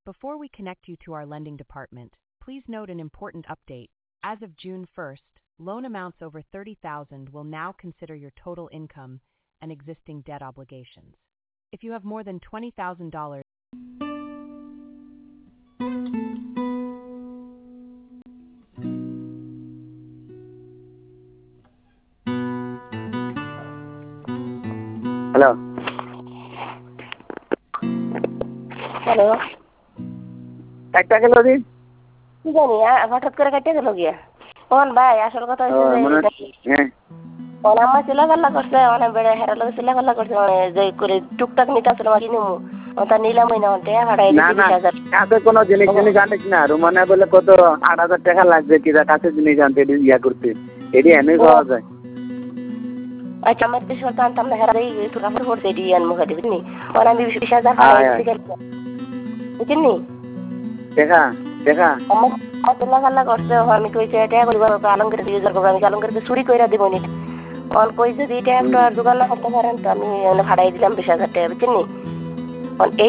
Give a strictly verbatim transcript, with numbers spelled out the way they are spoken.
Before we connect you to our lending department, please note an important update. As of June first, loan amounts over thirty thousand dollars will now consider your total income and existing debt obligations. If you have more than twenty thousand dollars, hello hello একটা গেল দিন কি জানি আ- হঠাৎ করে কেটে গেল গিয়া কোন ভাই আসল কথা ও হচ্ছে মনে যে হ্যাঁ কোন আমার চিলাফাল্লা করছে অনেক বেড়ে হেরা লোক চিলাফাল্লা করছে মানে যে করে টুকটাক নিতে আসলে মাটি নিমু ওটা নিলাম না ওটা ভাড়াই না দিতে না বিশ হাজার কাছে কোনো জিনিস জিনিস আনিস না রুমানে বলে কত আট হাজার টাকা লাগবে কিরা কাছে জিনিস আনতে এটি ইয়া করতে এটি এনে পাওয়া যায় আচ্ছা আমার বিশ হাজার আনতাম না হেরা এই তোর কাপড় পড়ছে এটি আন মুখে দিবি ওর আমি বিশ হাজার ভাড়াই দিতে গেল বুঝলি দেখা দেখা আমার চিলাফাল্লা করছে আমি কইছে এটা করিব আলমগীর ইউজার করবো আমি আলমগীরকে চুরি করে দিব নি অন কই যদি এটা একটা দোকান না করতে পারেন তো আমি ভাড়াই দিলাম বিশ হাজার টাকা বুঝলি